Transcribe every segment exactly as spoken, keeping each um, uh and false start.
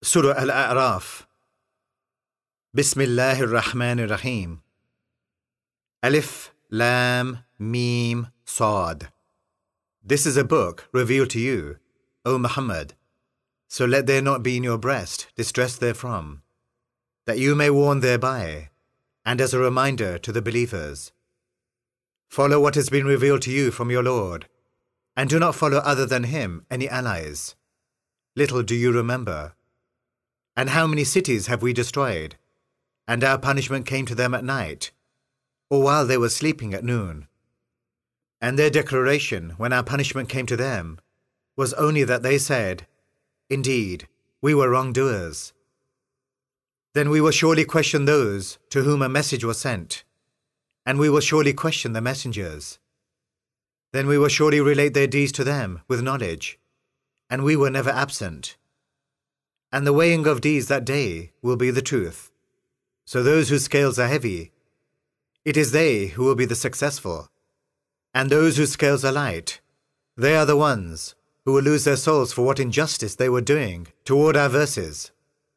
Surah Al-A'raf. Bismillahir Rahmanir Rahim. Alif, Lam, Mim, Sad. This is a book revealed to you, O Muhammad. So let there not be in your breast distress therefrom, that you may warn thereby, and as a reminder to the believers. Follow what has been revealed to you from your Lord, and do not follow other than Him any allies. Little do you remember. And how many cities have we destroyed, and our punishment came to them at night, or while they were sleeping at noon. And their declaration when our punishment came to them was only that they said, "Indeed, we were wrongdoers." Then we will surely question those to whom a message was sent, and we will surely question the messengers. Then we will surely relate their deeds to them with knowledge, and we were never absent. And the weighing of deeds that day will be the truth. So those whose scales are heavy, it is they who will be the successful. And those whose scales are light, they are the ones who will lose their souls for what injustice they were doing toward our verses.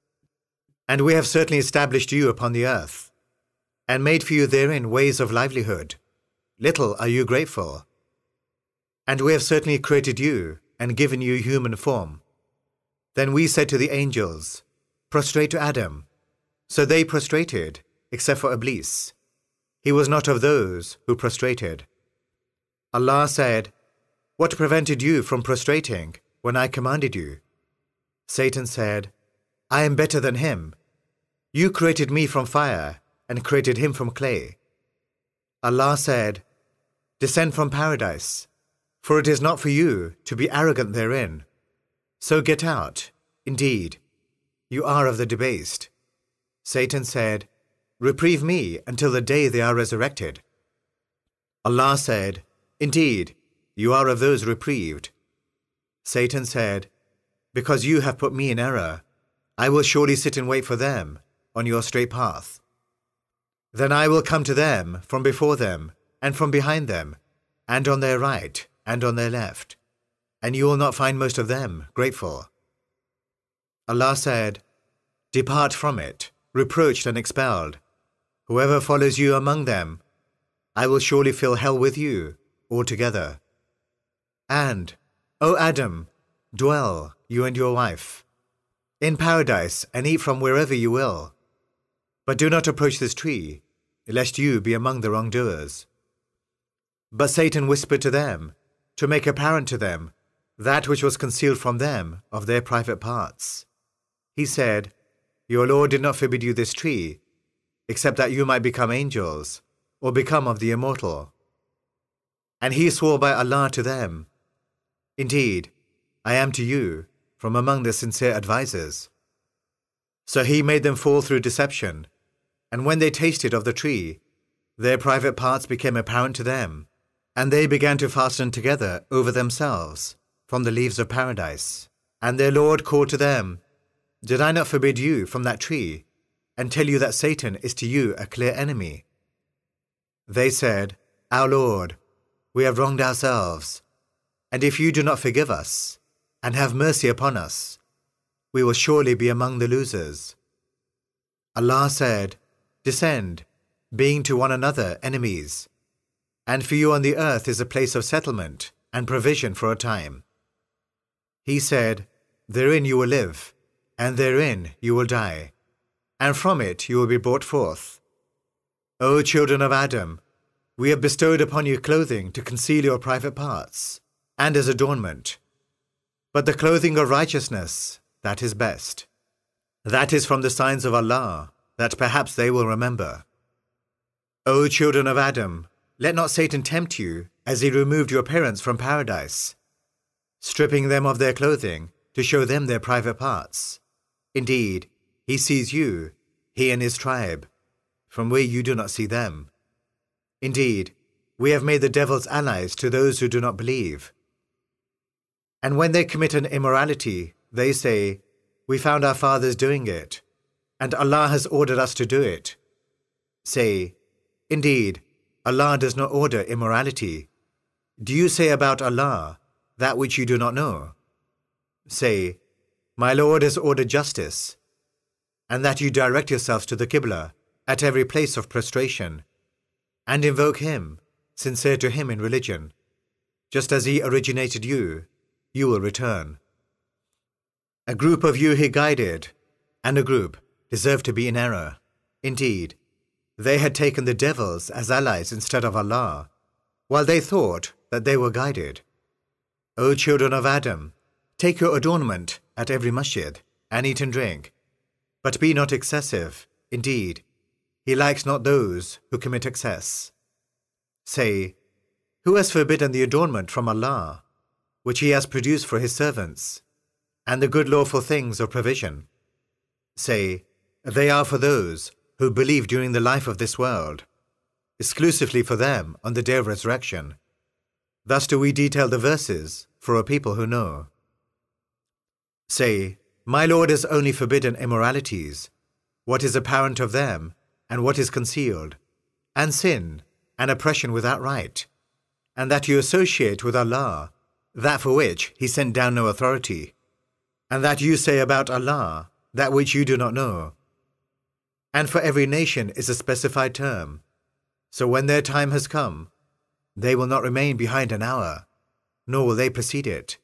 And we have certainly established you upon the earth, and made for you therein ways of livelihood. Little are you grateful. And we have certainly created you and given you human form. Then we said to the angels, "Prostrate to Adam." So they prostrated, except for Iblis. He was not of those who prostrated. Allah said, "What prevented you from prostrating when I commanded you?" Satan said, "I am better than him. You created me from fire and created him from clay." Allah said, "Descend from paradise, for it is not for you to be arrogant therein. So get out. Indeed, you are of the debased." Satan said, "Reprieve me until the day they are resurrected." Allah said, "Indeed, you are of those reprieved." Satan said, "Because you have put me in error, I will surely sit and wait for them on your straight path. Then I will come to them from before them and from behind them, and on their right and on their left, and you will not find most of them grateful." Allah said, "Depart from it, reproached and expelled. Whoever follows you among them, I will surely fill hell with you altogether. And, O Adam, dwell, you and your wife, in paradise and eat from wherever you will. But do not approach this tree, lest you be among the wrongdoers." But Satan whispered to them, to make apparent to them that which was concealed from them of their private parts. He said, "Your Lord did not forbid you this tree, except that you might become angels, or become of the immortal." And he swore by Allah to them, "Indeed, I am to you from among the sincere advisers." So he made them fall through deception, and when they tasted of the tree, their private parts became apparent to them, and they began to fasten together over themselves from the leaves of paradise. And their Lord called to them, "Did I not forbid you from that tree, and tell you that Satan is to you a clear enemy?" They said, "Our Lord, we have wronged ourselves, and if you do not forgive us, and have mercy upon us, we will surely be among the losers." Allah said, "Descend, being to one another enemies, and for you on the earth is a place of settlement and provision for a time." He said, "Therein you will live, and therein you will die, and from it you will be brought forth. O children of Adam, we have bestowed upon you clothing to conceal your private parts, and as adornment. But the clothing of righteousness, that is best. That is from the signs of Allah, that perhaps they will remember. O children of Adam, let not Satan tempt you as he removed your parents from paradise, stripping them of their clothing to show them their private parts. Indeed, he sees you, he and his tribe, from where you do not see them. Indeed, we have made the devils allies to those who do not believe. And when they commit an immorality, they say, 'We found our fathers doing it, and Allah has ordered us to do it.' Say, 'Indeed, Allah does not order immorality. Do you say about Allah that which you do not know?' Say, My Lord has ordered justice, and that you direct yourselves to the Qibla at every place of prostration, and invoke Him, sincere to Him in religion. Just as He originated you, you will return. A group of you He guided, and a group deserved to be in error. Indeed, they had taken the devils as allies instead of Allah, while they thought that they were guided. O children of Adam, take your adornment at every masjid, and eat and drink, but be not excessive. Indeed, He likes not those who commit excess. Say, who has forbidden the adornment from Allah, which He has produced for His servants, and the good lawful things of provision? Say, they are for those who believe during the life of this world, exclusively for them on the day of resurrection. Thus do we detail the verses for a people who know. Say, my Lord has only forbidden immoralities, what is apparent of them, and what is concealed, and sin, and oppression without right, and that you associate with Allah that for which He sent down no authority, and that you say about Allah that which you do not know. And for every nation is a specified term, so when their time has come, they will not remain behind an hour, nor will they precede it.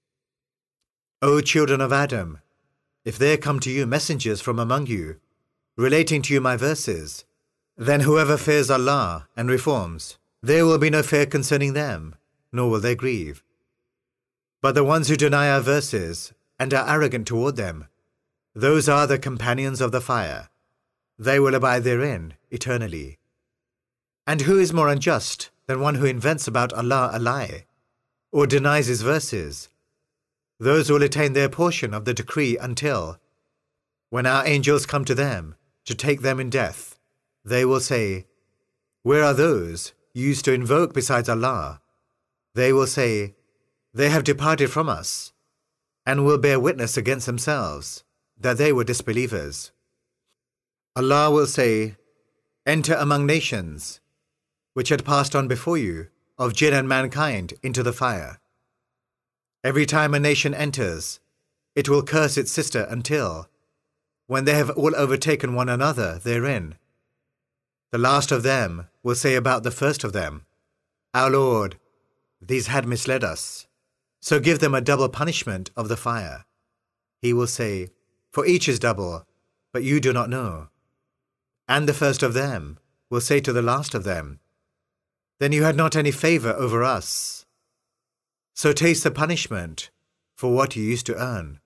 O children of Adam, if there come to you messengers from among you, relating to you my verses, then whoever fears Allah and reforms, there will be no fear concerning them, nor will they grieve. But the ones who deny our verses and are arrogant toward them, those are the companions of the fire. They will abide therein eternally. And who is more unjust than one who invents about Allah a lie, or denies His verses? Those will attain their portion of the decree until, when our angels come to them to take them in death, they will say, where are those you used to invoke besides Allah? They will say, they have departed from us, and will bear witness against themselves that they were disbelievers. Allah will say, enter among nations, which had passed on before you, of jinn and mankind, into the fire. Every time a nation enters, it will curse its sister until, when they have all overtaken one another therein, the last of them will say about the first of them, our Lord, these had misled us, so give them a double punishment of the fire. He will say, for each is double, but you do not know. And the first of them will say to the last of them, then you had not any favor over us. So taste the punishment for what you used to earn.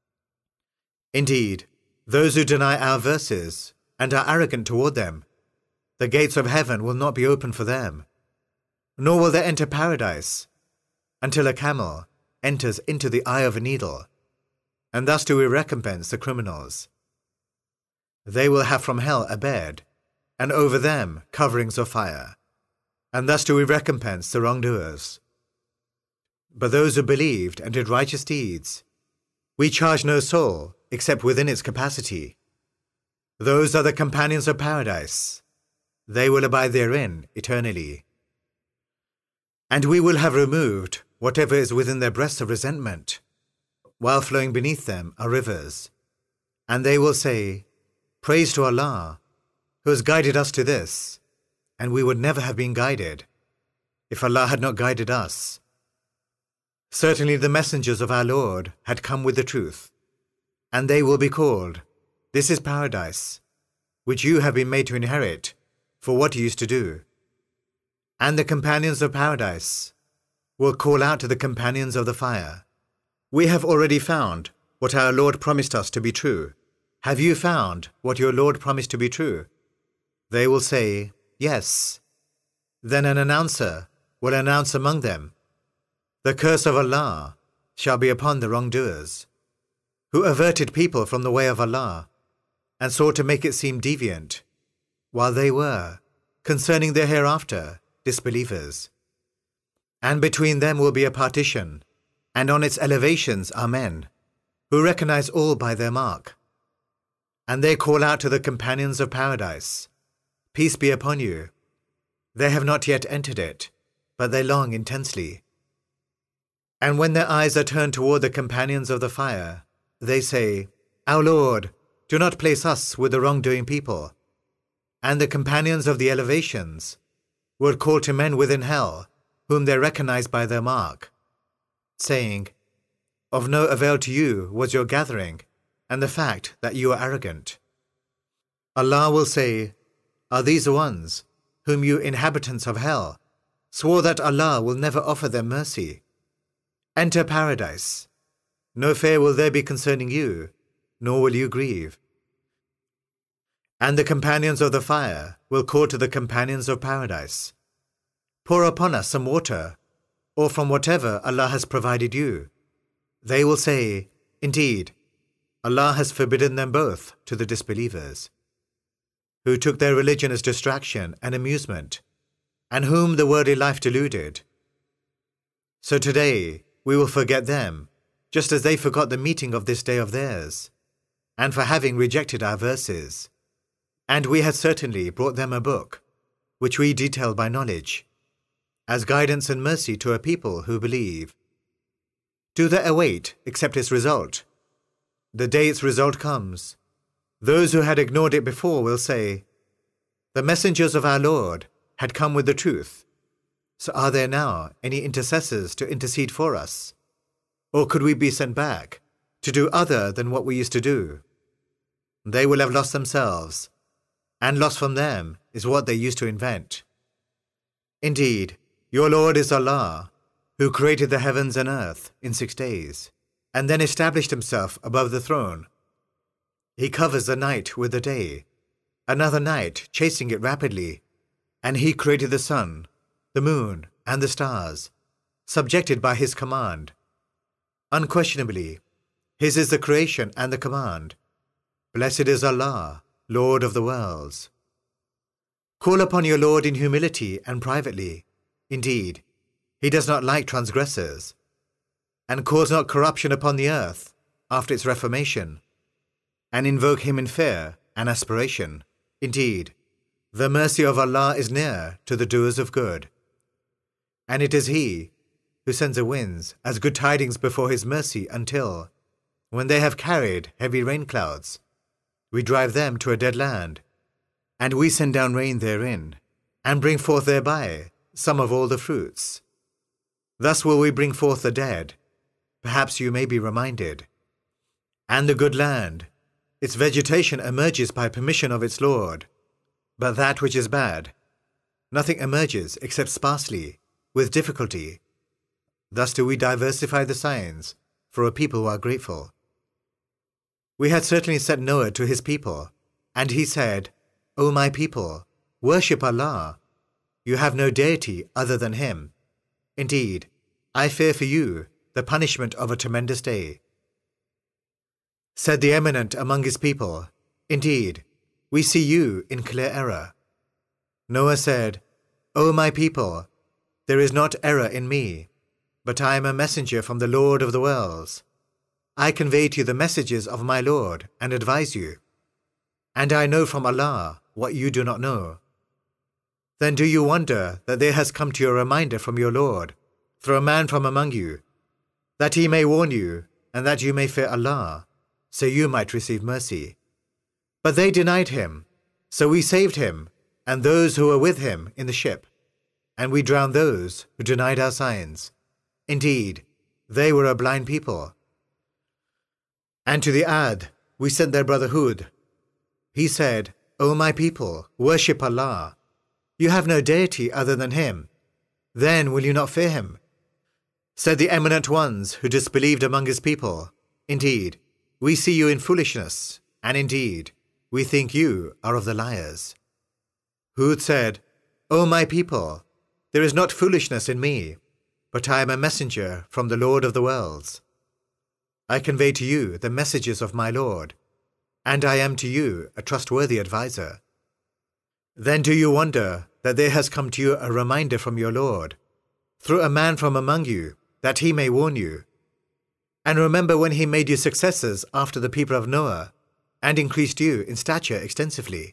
Indeed, those who deny our verses and are arrogant toward them, the gates of heaven will not be open for them, nor will they enter paradise until a camel enters into the eye of a needle, and thus do we recompense the criminals. They will have from hell a bed, and over them coverings of fire, and thus do we recompense the wrongdoers. But those who believed and did righteous deeds, we charge no soul except within its capacity. Those are the companions of paradise. They will abide therein eternally. And we will have removed whatever is within their breasts of resentment, while flowing beneath them are rivers. And they will say, praise to Allah, who has guided us to this, and we would never have been guided, if Allah had not guided us. Certainly the messengers of our Lord had come with the truth, and they will be called, this is paradise, which you have been made to inherit, for what you used to do. And the companions of paradise will call out to the companions of the fire, we have already found what our Lord promised us to be true. Have you found what your Lord promised to be true? They will say, yes. Then an announcer will announce among them, the curse of Allah shall be upon the wrongdoers, who averted people from the way of Allah, and sought to make it seem deviant, while they were, concerning their hereafter, disbelievers. And between them will be a partition, and on its elevations are men, who recognize all by their mark. And they call out to the companions of paradise, peace be upon you. They have not yet entered it, but they long intensely. And when their eyes are turned toward the companions of the fire, they say, Our Lord, do not place us with the wrongdoing people. And the companions of the elevations would call to men within hell, whom they recognize by their mark, saying, Of no avail to you was your gathering, and the fact that you are arrogant. Allah will say, Are these the ones whom you inhabitants of hell swore that Allah will never offer them mercy? Enter paradise. No fear will there be concerning you, nor will you grieve. And the companions of the fire will call to the companions of paradise, Pour upon us some water, or from whatever Allah has provided you. They will say, Indeed, Allah has forbidden them both to the disbelievers, who took their religion as distraction and amusement, and whom the worldly life deluded. So today we will forget them, just as they forgot the meeting of this day of theirs, and for having rejected our verses. And we had certainly brought them a book, which we detail by knowledge, as guidance and mercy to a people who believe. Do they await except its result? The day its result comes, those who had ignored it before will say, The messengers of our Lord had come with the truth. So are there now any intercessors to intercede for us? Or could we be sent back to do other than what we used to do? They will have lost themselves, and lost from them is what they used to invent. Indeed, your Lord is Allah, who created the heavens and earth in six days, and then established himself above the throne. He covers the night with the day, another night chasing it rapidly, and he created the sun, the moon, and the stars, subjected by his command. Unquestionably, his is the creation and the command. Blessed is Allah, Lord of the worlds. Call upon your Lord in humility and privately. Indeed, he does not like transgressors. And cause not corruption upon the earth after its reformation, and invoke him in fear and aspiration. Indeed, the mercy of Allah is near to the doers of good. And it is he who sends the winds as good tidings before his mercy until, when they have carried heavy rain clouds, we drive them to a dead land, and we send down rain therein, and bring forth thereby some of all the fruits. Thus will we bring forth the dead, perhaps you may be reminded. And the good land, its vegetation emerges by permission of its Lord, but that which is bad, nothing emerges except sparsely, with difficulty. Thus do we diversify the signs for a people who are grateful. We had certainly sent Noah to his people, and he said, O my people, worship Allah. You have no deity other than him. Indeed, I fear for you the punishment of a tremendous day. Said the eminent among his people, Indeed, we see you in clear error. Noah said, O my people, there is not error in me, but I am a messenger from the Lord of the worlds. I convey to you the messages of my Lord and advise you. And I know from Allah what you do not know. Then do you wonder that there has come to you a reminder from your Lord, through a man from among you, that he may warn you, and that you may fear Allah, so you might receive mercy. But they denied him, so we saved him, and those who were with him in the ship, and we drowned those who denied our signs. Indeed, they were a blind people. And to the Ad we sent their brother Hud. He said, O my people, worship Allah. You have no deity other than him. Then will you not fear him? Said the eminent ones who disbelieved among his people, Indeed, we see you in foolishness, and indeed, we think you are of the liars. Hud said, O my people, there is not foolishness in me, but I am a messenger from the Lord of the worlds. I convey to you the messages of my Lord, and I am to you a trustworthy adviser. Then do you wonder that there has come to you a reminder from your Lord, through a man from among you, that he may warn you? And remember when he made you successors after the people of Noah, and increased you in stature extensively.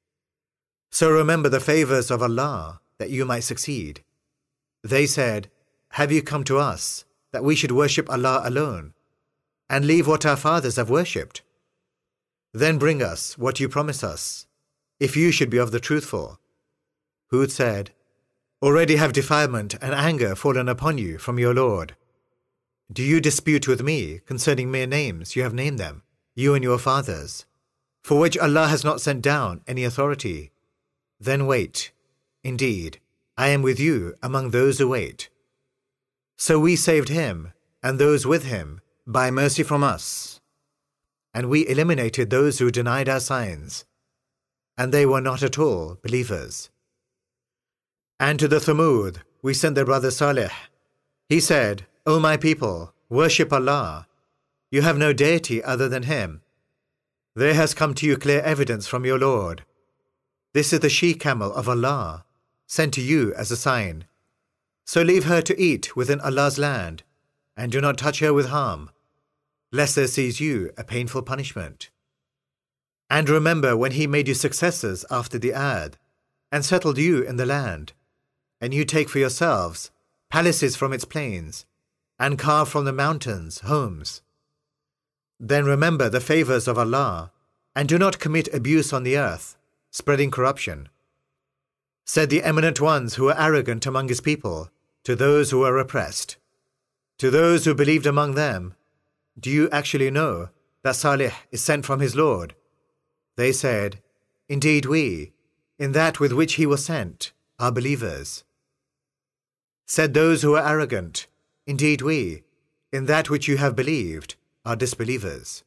So remember the favors of Allah, that you might succeed. They said, Have you come to us, that we should worship Allah alone? and leave what our fathers have worshipped? Then bring us what you promise us, if you should be of the truthful. Hud said, Already have defilement and anger fallen upon you from your Lord. Do you dispute with me concerning mere names you have named them, you and your fathers, for which Allah has not sent down any authority? Then wait. Indeed, I am with you among those who wait. So we saved him and those with him by mercy from us, and we eliminated those who denied our signs, and they were not at all believers. And to the Thamud we sent their brother Salih. He said, O my people, worship Allah. You have no deity other than Him. There has come to you clear evidence from your Lord. This is the she-camel of Allah, sent to you as a sign. So leave her to eat within Allah's land, and do not touch her with harm, lest there seize you a painful punishment. And remember when He made you successors after the Ad, and settled you in the land, and you take for yourselves palaces from its plains, and carve from the mountains homes. Then remember the favors of Allah, and do not commit abuse on the earth, spreading corruption. Said the eminent ones who were arrogant among His people to those who were oppressed, to those who believed among them, do you actually know that Salih is sent from his Lord? They said, Indeed we, in that with which he was sent, are believers. Said those who were arrogant, Indeed we, in that which you have believed, are disbelievers.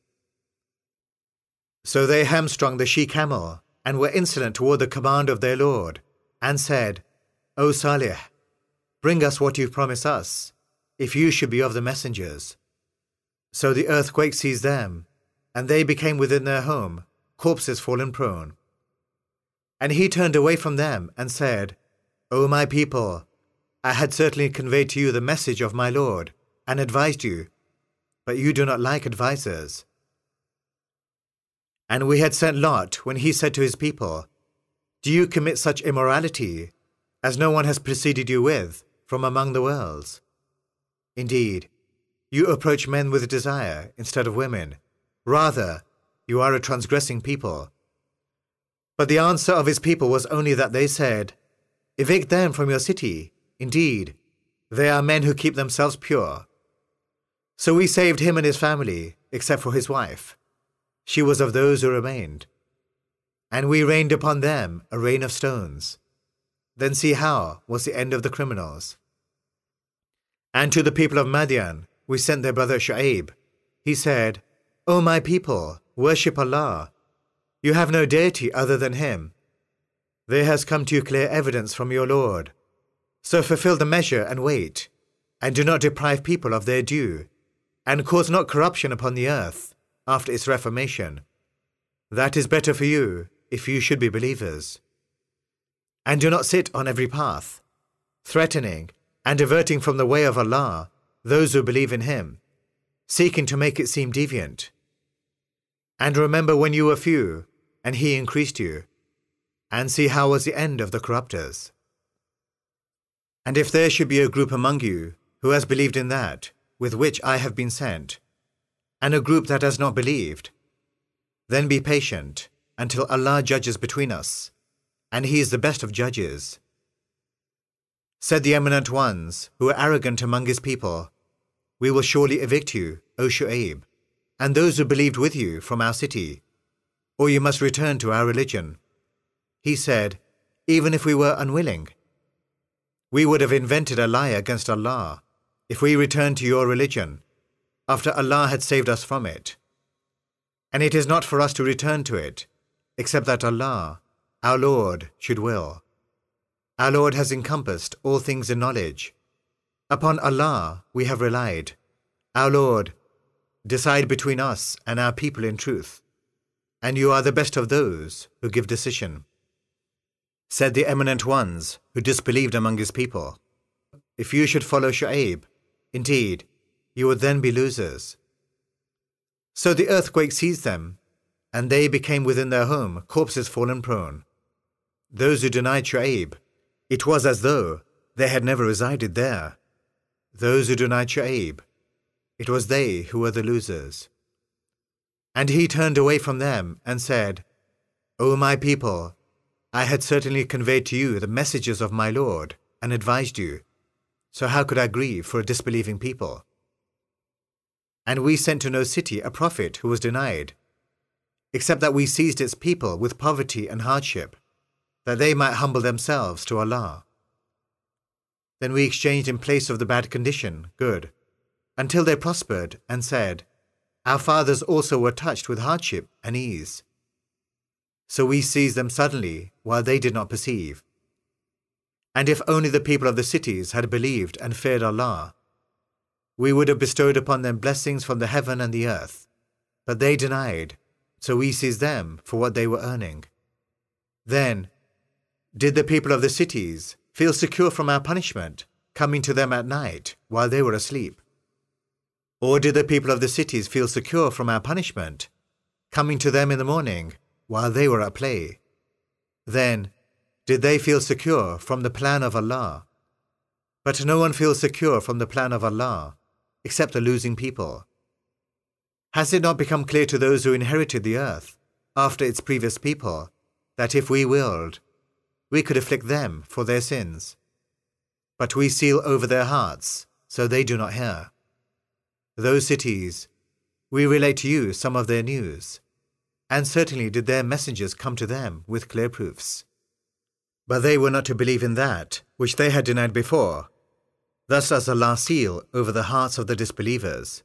So they hamstrung the she-camel, and were insolent toward the command of their Lord, and said, O Salih, bring us what you promise us, if you should be of the messengers. So the earthquake seized them, and they became within their home, corpses fallen prone. And he turned away from them and said, O my people, I had certainly conveyed to you the message of my Lord, and advised you, but you do not like advisers. And we had sent Lot when he said to his people, Do you commit such immorality as no one has preceded you with from among the worlds? Indeed, you approach men with desire instead of women. Rather, you are a transgressing people. But the answer of his people was only that they said, Evict them from your city. Indeed, they are men who keep themselves pure. So we saved him and his family, except for his wife. She was of those who remained. And we rained upon them a rain of stones. Then see how was the end of the criminals. And to the people of Madian we sent their brother Shu'aib. He said, O my people, worship Allah. You have no deity other than Him. There has come to you clear evidence from your Lord. So fulfill the measure and wait, and do not deprive people of their due, and cause not corruption upon the earth after its reformation. That is better for you, if you should be believers. And do not sit on every path, threatening and diverting from the way of Allah those who believe in Him, seeking to make it seem deviant. And remember when you were few, and He increased you, and see how was the end of the corrupters. And if there should be a group among you who has believed in that with which I have been sent, and a group that has not believed, then be patient until Allah judges between us, and He is the best of judges. Said the eminent ones who were arrogant among His people, We will surely evict you, O Shu'aib, and those who believed with you from our city, or you must return to our religion. He said, Even if we were unwilling, we would have invented a lie against Allah if we returned to your religion, after Allah had saved us from it. And it is not for us to return to it, except that Allah, our Lord, should will. Our Lord has encompassed all things in knowledge. Upon Allah we have relied. Our Lord, decide between us and our people in truth, and you are the best of those who give decision. Said the eminent ones who disbelieved among His people, If you should follow Shu'aib, indeed, you would then be losers. So the earthquake seized them, and they became within their home corpses fallen prone. Those who denied Shu'aib, it was as though they had never resided there. Those who denied Shu'aib, it was they who were the losers. And he turned away from them and said, O my people, I had certainly conveyed to you the messages of my Lord and advised you, so how could I grieve for a disbelieving people? And we sent to no city a prophet who was denied, except that we seized its people with poverty and hardship, that they might humble themselves to Allah. Then we exchanged in place of the bad condition good, until they prospered and said, Our fathers also were touched with hardship and ease. So we seized them suddenly while they did not perceive. And if only the people of the cities had believed and feared Allah, we would have bestowed upon them blessings from the heaven and the earth. But they denied, so we seized them for what they were earning. Then, did the people of the cities feel secure from our punishment coming to them at night while they were asleep? Or did the people of the cities feel secure from our punishment coming to them in the morning while they were at play? Then, did they feel secure from the plan of Allah? But no one feels secure from the plan of Allah, except the losing people. Has it not become clear to those who inherited the earth after its previous people, that if we willed, we could afflict them for their sins? But we seal over their hearts, so they do not hear. Those cities, we relate to you some of their news, and certainly did their messengers come to them with clear proofs. But they were not to believe in that which they had denied before. Thus does Allah seal over the hearts of the disbelievers.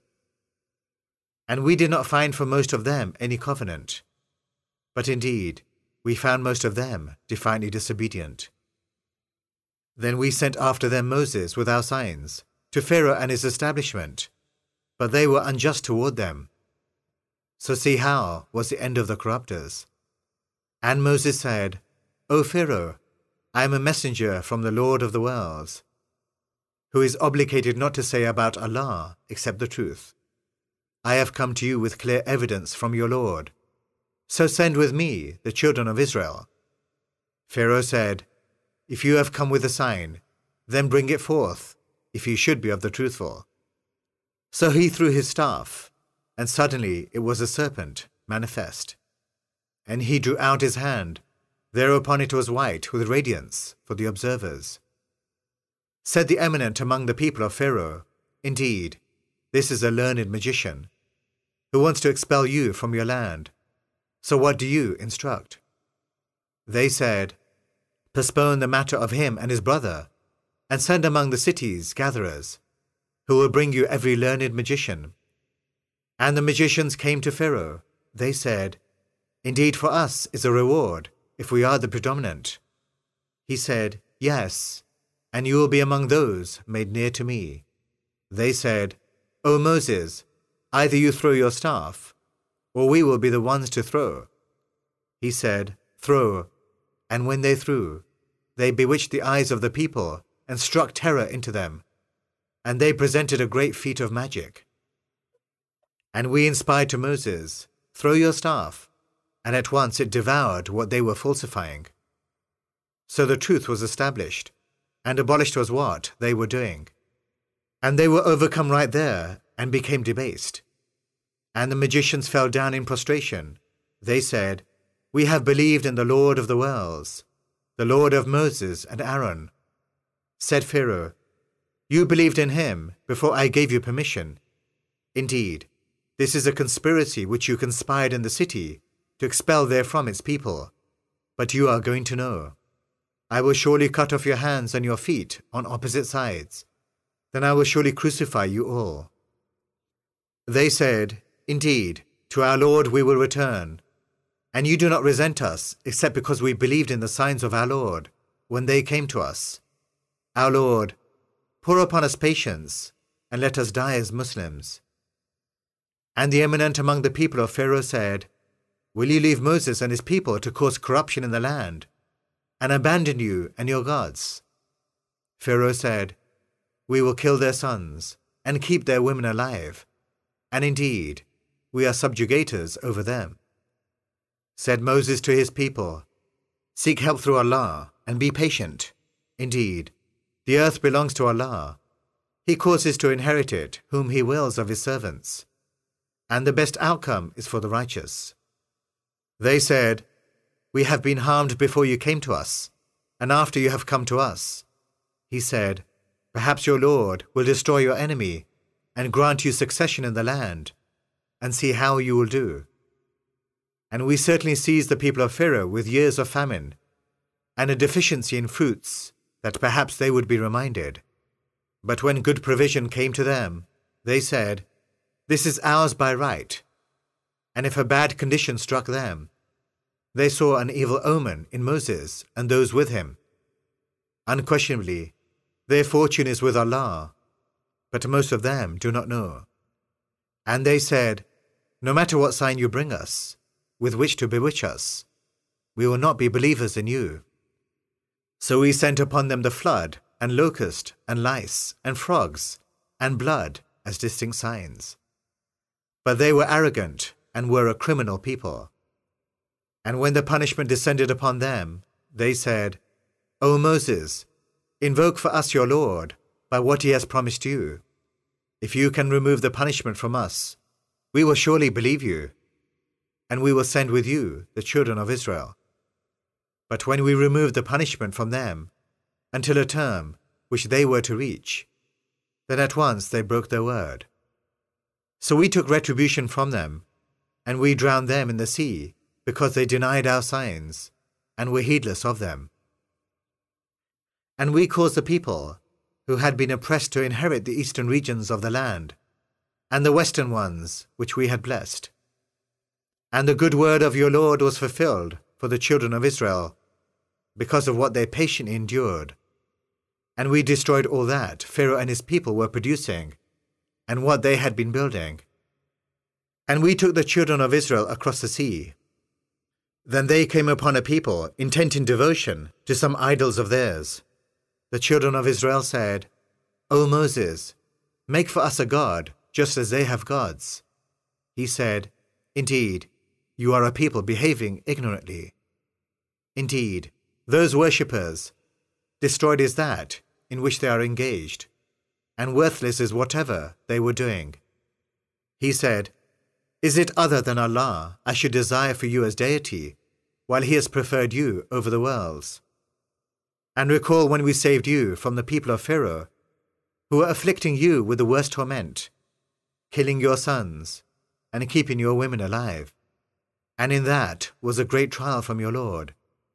And we did not find for most of them any covenant. But indeed, we found most of them defiantly disobedient. Then we sent after them Moses with our signs, to Pharaoh and his establishment, but they were unjust toward them. So see how was the end of the corrupters. And Moses said, O Pharaoh, I am a messenger from the Lord of the worlds, who is obligated not to say about Allah except the truth. I have come to you with clear evidence from your Lord. So send with me the children of Israel. Pharaoh said, If you have come with a sign, then bring it forth, if you should be of the truthful. So he threw his staff, and suddenly it was a serpent manifest. And he drew out his hand. Thereupon it was white with radiance for the observers. Said the eminent among the people of Pharaoh, Indeed, this is a learned magician, who wants to expel you from your land. So what do you instruct? They said, Postpone the matter of him and his brother, and send among the cities gatherers, who will bring you every learned magician. And the magicians came to Pharaoh. They said, Indeed for us is a reward, if we are the predominant. He said, Yes, and you will be among those made near to me. They said, O Moses, either you throw your staff, or we will be the ones to throw. He said, Throw. And when they threw, they bewitched the eyes of the people and struck terror into them, and they presented a great feat of magic. And we inspired to Moses, Throw your staff, and at once it devoured what they were falsifying. So the truth was established, and abolished was what they were doing. And they were overcome right there, and became debased. And the magicians fell down in prostration. They said, We have believed in the Lord of the worlds, the Lord of Moses and Aaron. Said Pharaoh, You believed in him before I gave you permission. Indeed, this is a conspiracy which you conspired in the city to expel therefrom its people. But you are going to know. I will surely cut off your hands and your feet on opposite sides. Then I will surely crucify you all. They said, Indeed, to our Lord we will return. And you do not resent us, except because we believed in the signs of our Lord, when they came to us. Our Lord, pour upon us patience, and let us die as Muslims. And the eminent among the people of Pharaoh said, Will you leave Moses and his people to cause corruption in the land, and abandon you and your gods? Pharaoh said, We will kill their sons, and keep their women alive, and indeed, we are subjugators over them. Said Moses to his people, Seek help through Allah, and be patient. Indeed, the earth belongs to Allah. He causes to inherit it whom he wills of his servants, and the best outcome is for the righteous. They said, "We have been harmed before you came to us, and after you have come to us." He said, "Perhaps your Lord will destroy your enemy and grant you succession in the land, and see how you will do." And we certainly seized the people of Pharaoh with years of famine, and a deficiency in fruits, that perhaps they would be reminded. But when good provision came to them, they said, "This is ours by right." And if a bad condition struck them, they saw an evil omen in Moses and those with him. Unquestionably, their fortune is with Allah, but most of them do not know. And they said, "No matter what sign you bring us, with which to bewitch us, we will not be believers in you." So we sent upon them the flood, and locust, and lice, and frogs, and blood as distinct signs. But they were arrogant, and were a criminal people. And when the punishment descended upon them, they said, "O Moses, invoke for us your Lord, by what he has promised you. If you can remove the punishment from us, we will surely believe you, and we will send with you the children of Israel." But when we removed the punishment from them, until a term which they were to reach, then at once they broke their word. So we took retribution from them, and we drowned them in the sea, because they denied our signs, and were heedless of them. And we caused the people who had been oppressed to inherit the eastern regions of the land, and the western ones which we had blessed. And the good word of your Lord was fulfilled for the children of Israel, because of what they patiently endured. And we destroyed all that Pharaoh and his people were producing, and what they had been building. And we took the children of Israel across the sea. Then they came upon a people intent in devotion to some idols of theirs. The children of Israel said, "O Moses, make for us a god, just as they have gods." He said, "Indeed, you are a people behaving ignorantly. Indeed, those worshippers, destroyed is that in which they are engaged, and worthless is whatever they were doing." He said, "Is it other than Allah I should desire for you as deity, while he has preferred you over the worlds? And recall when we saved you from the people of Pharaoh, who were afflicting you with the worst torment, killing your sons, and keeping your women alive. And in that was a great trial from your Lord.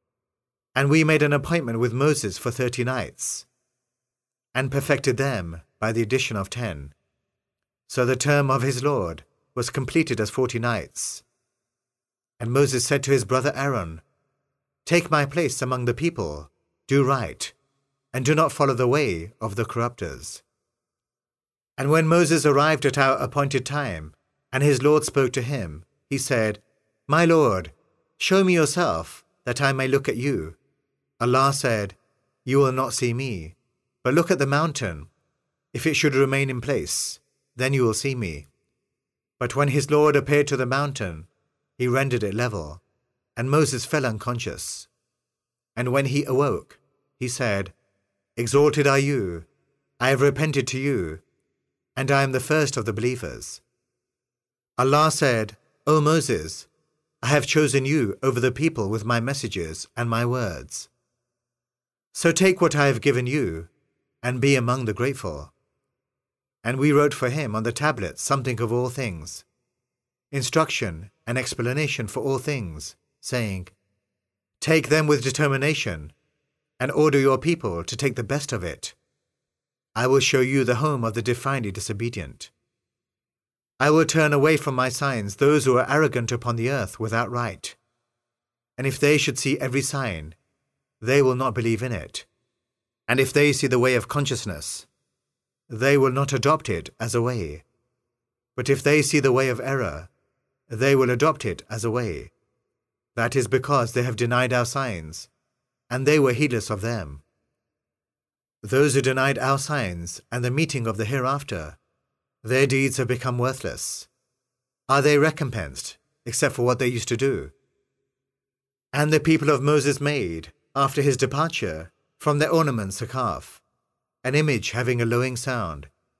And we made an appointment with Moses for thirty nights, and perfected them by the addition of ten. So the term of his Lord was completed as forty nights. And Moses said to his brother Aaron, "Take my place among the people, do right, and do not follow the way of the corrupters." And when Moses arrived at our appointed time, and his Lord spoke to him, he said, "My Lord, show me yourself, that I may look at you." Allah said, "You will not see me, but look at the mountain. If it should remain in place, then you will see me." But when his Lord appeared to the mountain, he rendered it level, and Moses fell unconscious. And when he awoke, he said, "Exalted are you, I have repented to you, and I am the first of the believers." Allah said, "O Moses, I have chosen you over the people with my messages and my words. So take what I have given you, and be among the grateful." And we wrote for him on the tablets something of all things, instruction and explanation for all things, saying, "Take them with determination, and order your people to take the best of it. I will show you the home of the defiantly disobedient. I will turn away from my signs those who are arrogant upon the earth without right. And if they should see every sign, they will not believe in it. And if they see the way of consciousness, they will not adopt it as a way. But if they see the way of error, they will adopt it as a way. That is because they have denied our signs, and they were heedless of them. Those who denied our signs and the meeting of the hereafter, their deeds have become worthless. Are they recompensed, except for what they used to do? And the people of Moses made, after his departure, from their ornaments a calf, an image having a lowing sound,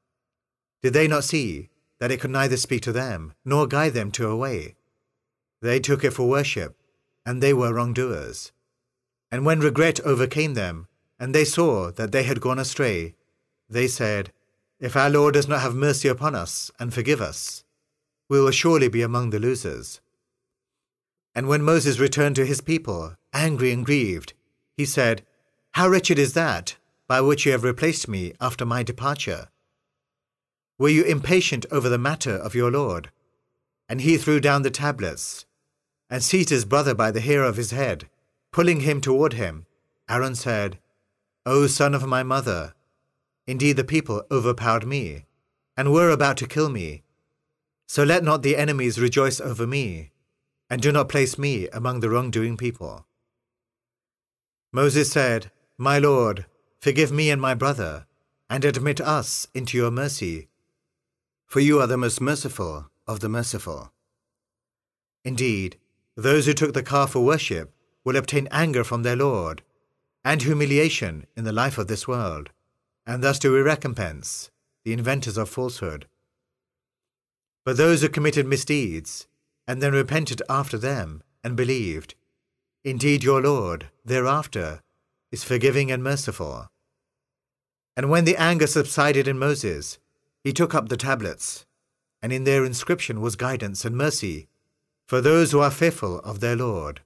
Did they not see that it could neither speak to them nor guide them to a way? They took it for worship, and they were wrongdoers. And when regret overcame them, and they saw that they had gone astray, they said, "If our Lord does not have mercy upon us and forgive us, we will surely be among the losers." And when Moses returned to his people, angry and grieved, he said, "How wretched is that by which you have replaced me after my departure? Were you impatient over the matter of your Lord?" And he threw down the tablets, and seized his brother by the hair of his head. Pulling him toward him, Aaron said, "O son of my mother, indeed the people overpowered me, and were about to kill me. So let not the enemies rejoice over me, and do not place me among the wrongdoing people." Moses said, "My Lord, forgive me and my brother, and admit us into your mercy, for you are the most merciful of the merciful. Indeed, those who took the calf for worship will obtain anger from their Lord, and humiliation in the life of this world, and thus do we recompense the inventors of falsehood. But those who committed misdeeds, and then repented after them, and believed, indeed your Lord, thereafter, is forgiving and merciful." And when the anger subsided in Moses, he took up the tablets, and in their inscription was guidance and mercy for those who are fearful of their Lord.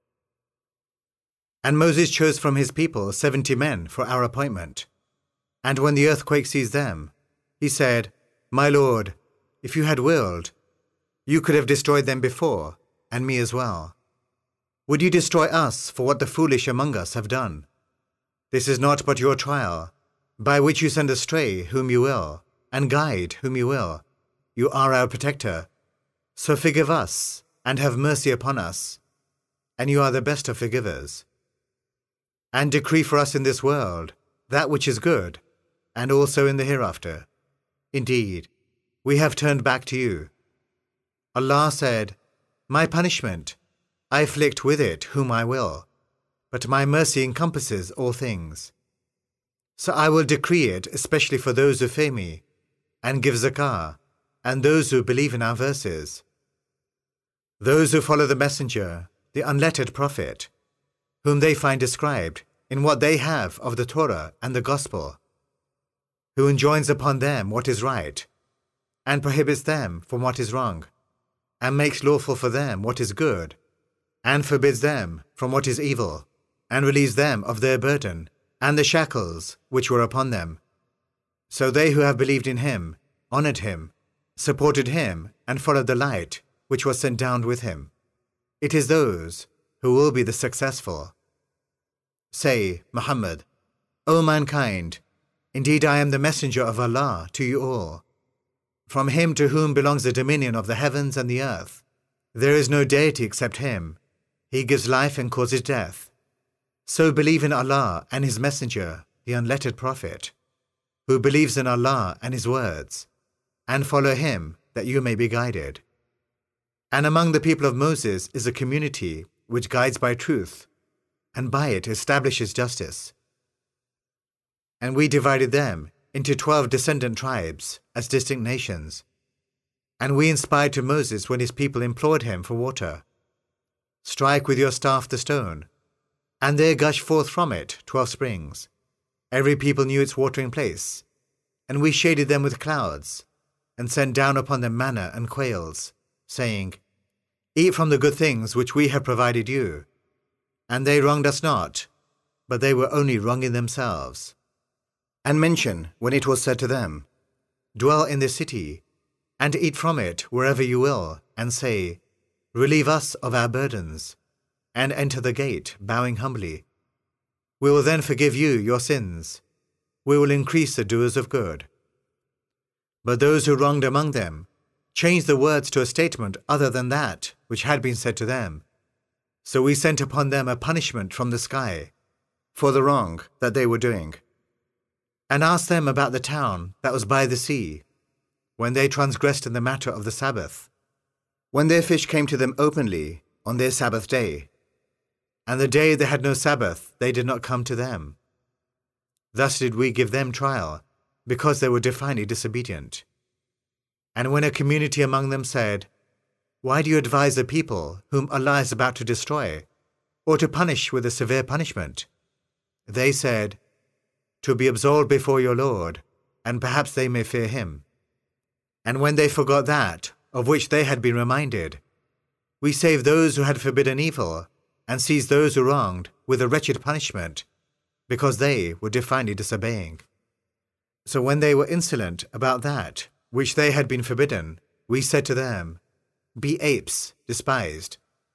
And Moses chose from his people seventy men for our appointment. And when the earthquake seized them, he said, "My Lord, if you had willed, you could have destroyed them before, and me as well. Would you destroy us for what the foolish among us have done? This is not but your trial, by which you send astray whom you will, and guide whom you will. You are our protector. So forgive us, and have mercy upon us, and you are the best of forgivers. And decree for us in this world that which is good, and also in the hereafter. Indeed, we have turned back to you." Allah said, "My punishment, I afflict with it whom I will, but my mercy encompasses all things. So I will decree it especially for those who fear me, and give zakah, and those who believe in our verses. Those who follow the messenger, the unlettered prophet, whom they find described in what they have of the Torah and the Gospel, who enjoins upon them what is right, and prohibits them from what is wrong, and makes lawful for them what is good, and forbids them from what is evil, and relieves them of their burden and the shackles which were upon them. So they who have believed in him, honored him, supported him, and followed the light which was sent down with him. It is those who will be the successful. Say, Muhammad, O mankind, indeed I am the messenger of Allah to you all. From him to whom belongs the dominion of the heavens and the earth. There is no deity except him. He gives life and causes death. So believe in Allah and his messenger, the unlettered prophet, who believes in Allah and his words, and follow him that you may be guided. And among the people of Moses is a community which guides by truth, and by it establishes justice. And we divided them into twelve descendant tribes as distinct nations. And we inspired to Moses when his people implored him for water. Strike with your staff the stone, and there gushed forth from it twelve springs. Every people knew its watering place, and we shaded them with clouds, and sent down upon them manna and quails, saying, Eat from the good things which we have provided you. And they wronged us not, but they were only wronging themselves. And mention when it was said to them, Dwell in this city, and eat from it wherever you will, and say, Relieve us of our burdens, and enter the gate, bowing humbly. We will then forgive you your sins. We will increase the doers of good. But those who wronged among them changed the words to a statement other than that which had been said to them. So we sent upon them a punishment from the sky for the wrong that they were doing, and asked them about the town that was by the sea, when they transgressed in the matter of the Sabbath, when their fish came to them openly on their Sabbath day, and the day they had no Sabbath they did not come to them. Thus did we give them trial, because they were defiantly disobedient. And when a community among them said, "Why do you advise the people whom Allah is about to destroy, or to punish with a severe punishment?" They said, "To be absolved before your Lord, and perhaps they may fear him." And when they forgot that of which they had been reminded, we saved those who had forbidden evil, and seized those who wronged with a wretched punishment, because they were defiantly disobeying. So when they were insolent about that which they had been forbidden, we said to them, "Be apes, despised."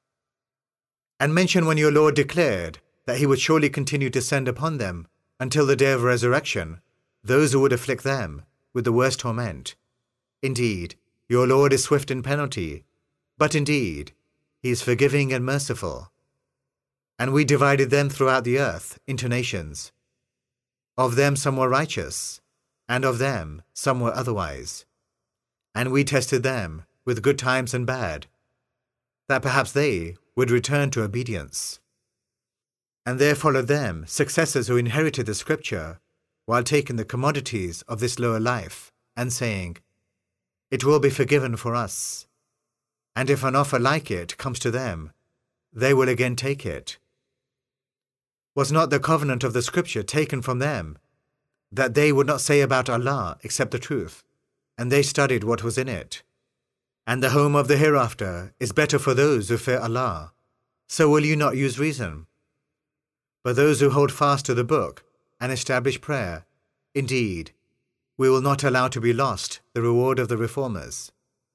And mention when your Lord declared that he would surely continue to send upon them until the day of resurrection those who would afflict them with the worst torment. Indeed, your Lord is swift in penalty, but indeed, he is forgiving and merciful. And we divided them throughout the earth into nations. Of them some were righteous, and of them some were otherwise. And we tested them with good times and bad, that perhaps they would return to obedience. And there followed them successors who inherited the scripture, while taking the commodities of this lower life, and saying, "It will be forgiven for us." And if an offer like it comes to them, they will again take it. Was not the covenant of the scripture taken from them, that they would not say about Allah except the truth, and they studied what was in it? And the home of the hereafter is better for those who fear Allah. So will you not use reason? But those who hold fast to the book and establish prayer, indeed, we will not allow to be lost the reward of the reformers.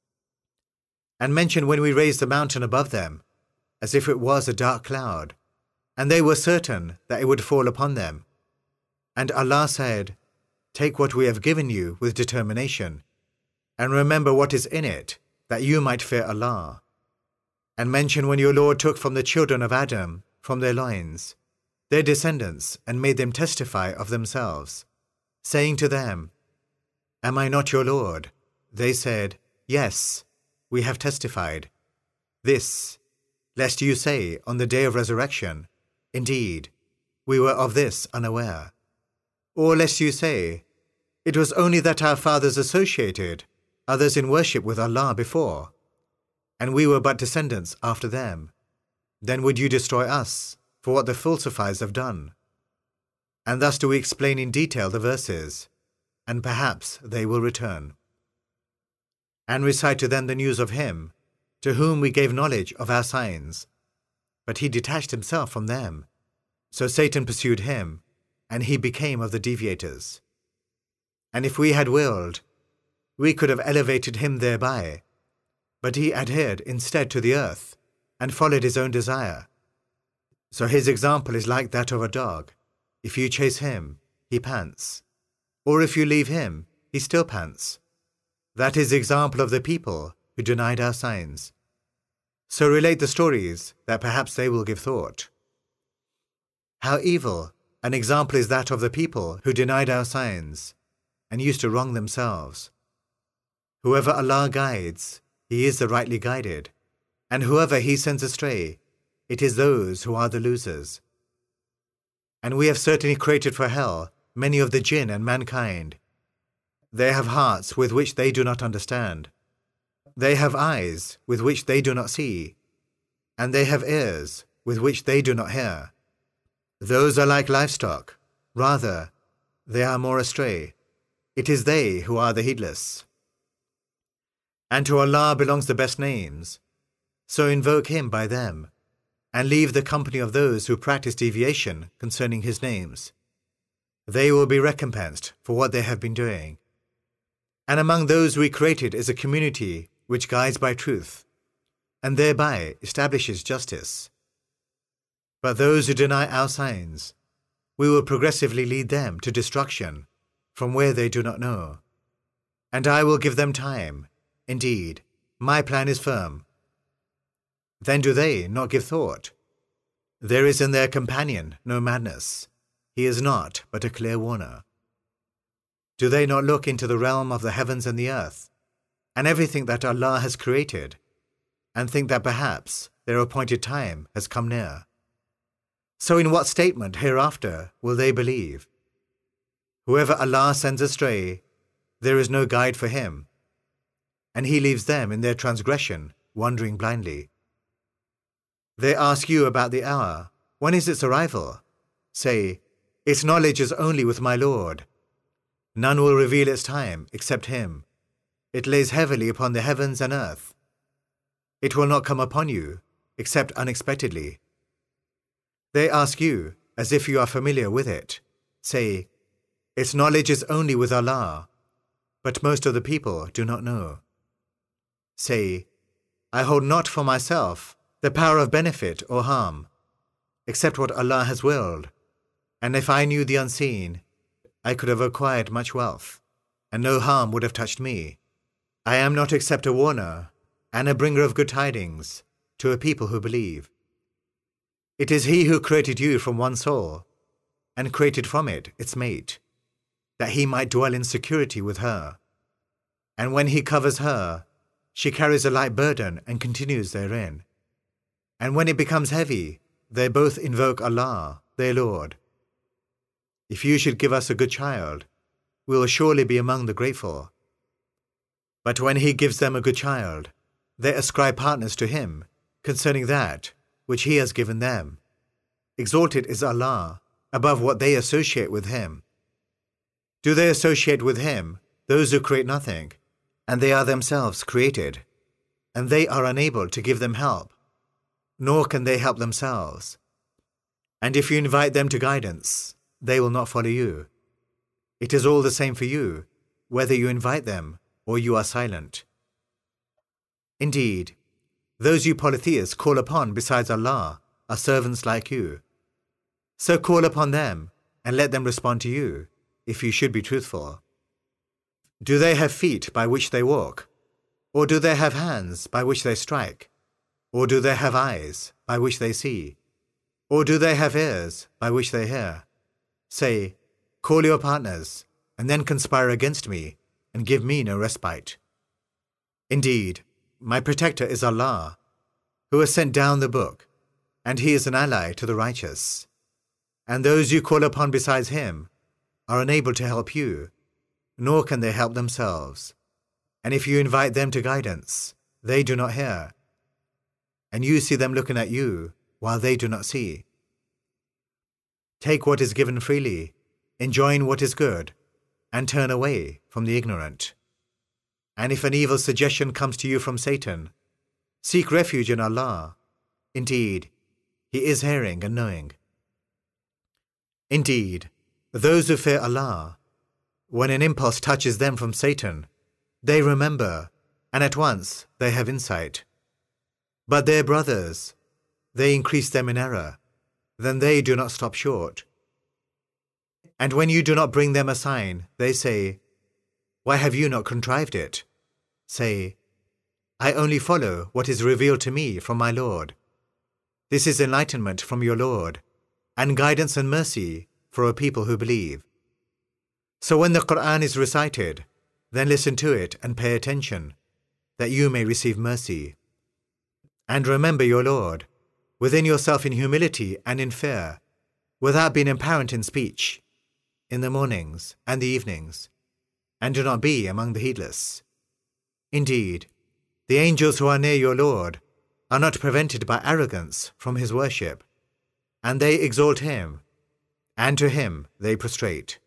And mention when we raised the mountain above them, as if it was a dark cloud, and they were certain that it would fall upon them. And Allah said, "Take what we have given you with determination, and remember what is in it, that you might fear Allah." And mention when your Lord took from the children of Adam, from their loins, their descendants, and made them testify of themselves, saying to them, "Am I not your Lord?" They said, "Yes, we have testified." This, lest you say on the day of resurrection, "Indeed, we were of this unaware." Or lest you say, "It was only that our fathers associated others in worship with Allah before, and we were but descendants after them. Then would you destroy us for what the falsifiers have done?" And thus do we explain in detail the verses, and perhaps they will return. And recite to them the news of him, to whom we gave knowledge of our signs, but he detached himself from them. So Satan pursued him, and he became of the deviators. And if we had willed, we could have elevated him thereby, but he adhered instead to the earth, and followed his own desire. So his example is like that of a dog. If you chase him, he pants, or if you leave him, he still pants. That is the example of the people who denied our signs. So relate the stories, that perhaps they will give thought. How evil an example is that of the people who denied our signs, and used to wrong themselves. Whoever Allah guides, he is the rightly guided, and whoever he sends astray, it is those who are the losers. And we have certainly created for hell many of the jinn and mankind. They have hearts with which they do not understand. They have eyes with which they do not see, and they have ears with which they do not hear. Those are like livestock. Rather, they are more astray. It is they who are the heedless. And to Allah belongs the best names. So invoke him by them, and leave the company of those who practice deviation concerning his names. They will be recompensed for what they have been doing. And among those we created is a community which guides by truth, and thereby establishes justice. But those who deny our signs, we will progressively lead them to destruction, from where they do not know. And I will give them time. Indeed, my plan is firm. Then do they not give thought? There is in their companion no madness. He is not but a clear warner. Do they not look into the realm of the heavens and the earth, and everything that Allah has created, and think that perhaps their appointed time has come near? So in what statement hereafter will they believe? Whoever Allah sends astray, there is no guide for him. and he leaves them in their transgression, wandering blindly. They ask you about the hour. When is its arrival? Say, its knowledge is only with my Lord. None will reveal its time except him. It lays heavily upon the heavens and earth. It will not come upon you except unexpectedly. They ask you as if you are familiar with it. Say, its knowledge is only with Allah, but most of the people do not know. Say, I hold not for myself the power of benefit or harm, except what Allah has willed, and if I knew the unseen, I could have acquired much wealth, and no harm would have touched me. I am not except a warner and a bringer of good tidings to a people who believe. It is He who created you from one soul, and created from it its mate, that he might dwell in security with her. And when he covers her, she carries a light burden and continues therein. And when it becomes heavy, they both invoke Allah, their Lord. If you should give us a good child, we will surely be among the grateful. But when he gives them a good child, they ascribe partners to him concerning that which he has given them. Exalted is Allah above what they associate with him. Do they associate with him those who create nothing, and they are themselves created, and they are unable to give them help, nor can they help themselves. And if you invite them to guidance, they will not follow you. It is all the same for you, whether you invite them or you are silent. Indeed, those you polytheists call upon besides Allah are servants like you. So call upon them and let them respond to you, if you should be truthful. Do they have feet by which they walk? Or do they have hands by which they strike? Or do they have eyes by which they see? Or do they have ears by which they hear? Say, call your partners, and then conspire against me, and give me no respite. Indeed, my protector is Allah, who has sent down the book, and he is an ally to the righteous. And those you call upon besides him are unable to help you, nor can they help themselves. And if you invite them to guidance, they do not hear, and you see them looking at you while they do not see. Take what is given freely, enjoin what is good, and turn away from the ignorant. And if an evil suggestion comes to you from Satan, seek refuge in Allah. Indeed, He is hearing and knowing. Indeed, those who fear Allah, when an impulse touches them from Satan, they remember, and at once they have insight. But their brothers, they increase them in error, then they do not stop short. And when you do not bring them a sign, they say, why have you not contrived it? Say, I only follow what is revealed to me from my Lord. This is enlightenment from your Lord, and guidance and mercy for a people who believe. So when the Quran is recited, then listen to it and pay attention, that you may receive mercy. And remember your Lord, within yourself in humility and in fear, without being apparent in speech, in the mornings and the evenings, and do not be among the heedless. Indeed, the angels who are near your Lord are not prevented by arrogance from his worship, and they exalt him, and to him they prostrate.